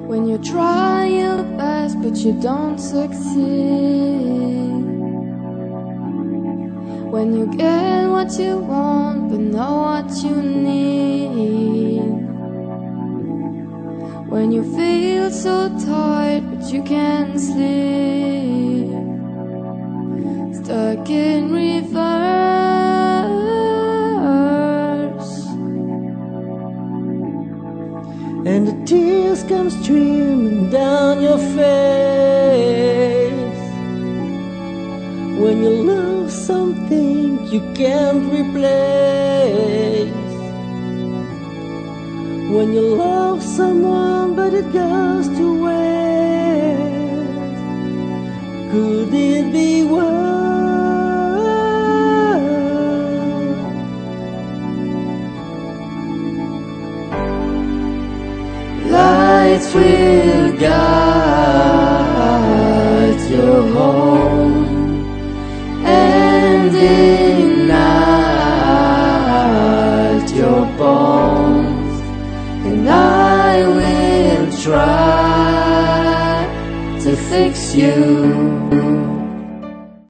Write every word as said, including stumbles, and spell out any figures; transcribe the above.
When you try your best but you don't succeed, when you get what you want but not what you need, when you feel so tired but you can't sleep, stuck in reverse, and the tears come streaming down your face. When you love something you can't replace, when you love someone but it goes to waste, could it be worse? Lights will guide your home, and ignite your bones, and I will try to fix you.